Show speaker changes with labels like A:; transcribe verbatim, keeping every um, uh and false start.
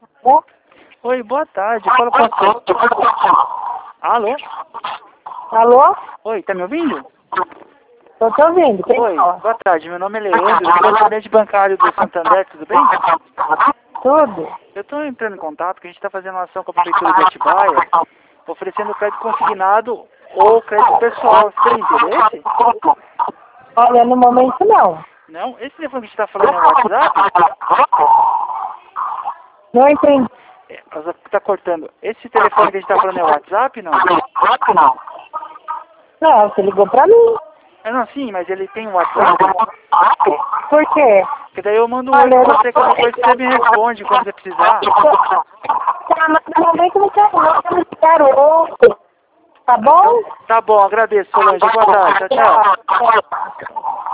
A: Alô?
B: Oi, boa tarde. Fala com você. Alô?
A: Alô?
B: Oi, tá me ouvindo?
A: Tô te ouvindo. Quem
B: Oi,
A: fala?
B: boa tarde. Meu nome é Leandro, eu sou gerente bancário do Santander, tudo bem?
A: Tudo?
B: Eu estou entrando em contato que a gente está fazendo uma ação com a Prefeitura de Atibaia, oferecendo crédito consignado ou crédito pessoal. Você tem interesse?
A: Olha, no momento não.
B: Não? Esse telefone que a gente está falando é o WhatsApp?
A: Não entendi.
B: Está cortando. Esse telefone que a gente está falando é o WhatsApp, não?
A: Não, você ligou pra mim.
B: É, não, sim, mas ele tem um WhatsApp?
A: Por quê?
B: Porque daí eu mando um oi pra você, qualquer coisa você me responde quando você precisar.
A: Tá, mas no momento não quero não, eu não quero outro. Tá bom?
B: Tá bom, agradeço, Solange. Boa tarde. Tchau, tchau.